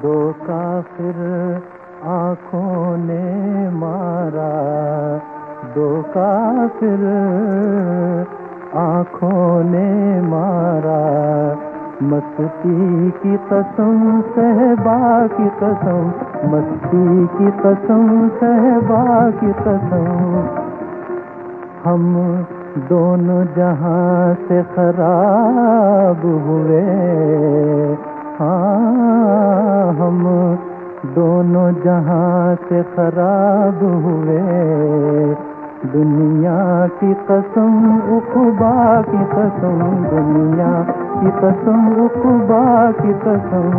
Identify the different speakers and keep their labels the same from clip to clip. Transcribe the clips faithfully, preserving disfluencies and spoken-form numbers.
Speaker 1: दो काफिर आँखों ने मारा, दो काफिर आँखों ने मारा। मस्ती की कसम सहबा की कसम, मस्ती की कसम सहबा की कसम। हम दोनों जहां से खराब हुए, हाँ हम दोनों जहां से खराब हुए। दुनिया की कसम उक़बा की कसम, दुनिया की कसम उक़बा की कसम।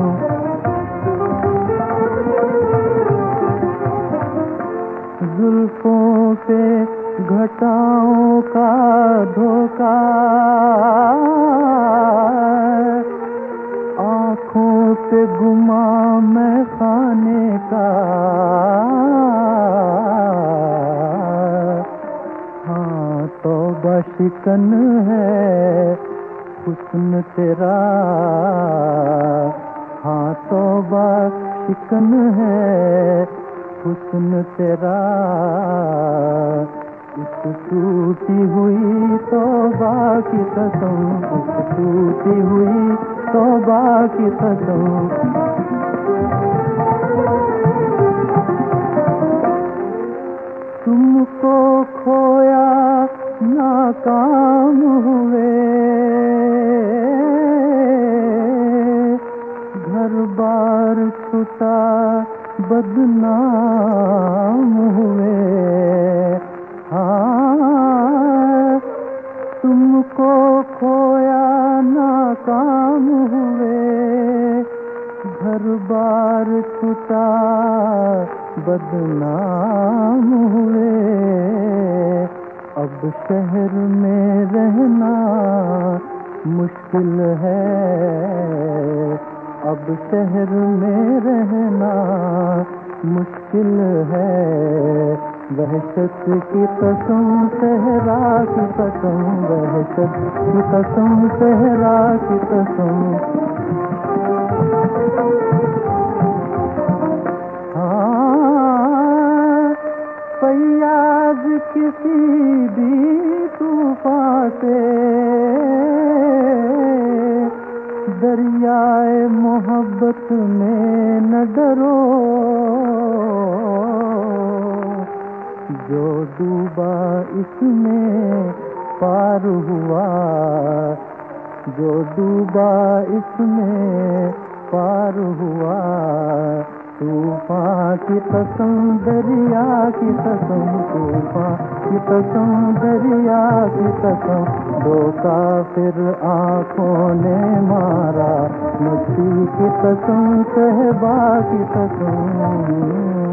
Speaker 1: जुल्फों पे घटाओं का धोखा, आँखों पे गुमा मैं खाने का। हाँ तौबा शिकन है हुस्न तेरा, हाँ तौबा शिकन है हुस्न तेरा। इस टूटी हुई तौबा की कसम, इस टूटी हुई तौबा की कसम। तुमको खोया नाकाम हुए, घर बार छूटा बदनाम हुए। हाँ तुमको खोया नाकाम हुए, घर बार छूटा बदनाम हुए। अब शहर में रहना मुश्किल है, अब शहर में रहना मुश्किल है। वहशत की कसम सहरा की कसम, वहशत की कसम सहरा की कसम। हाँ फैयाज किसी भी तूफान से दरियाए मोहब्बत में न डरो। जो डूबा इसमें पार हुआ, जो डूबा इसमें पार हुआ। तूफान की कसम दरिया की कसम, तूफान की कसम दरिया की कसम। दो काफिर आँखों ने मारा, मस्ती की कसम सहबा की कसम।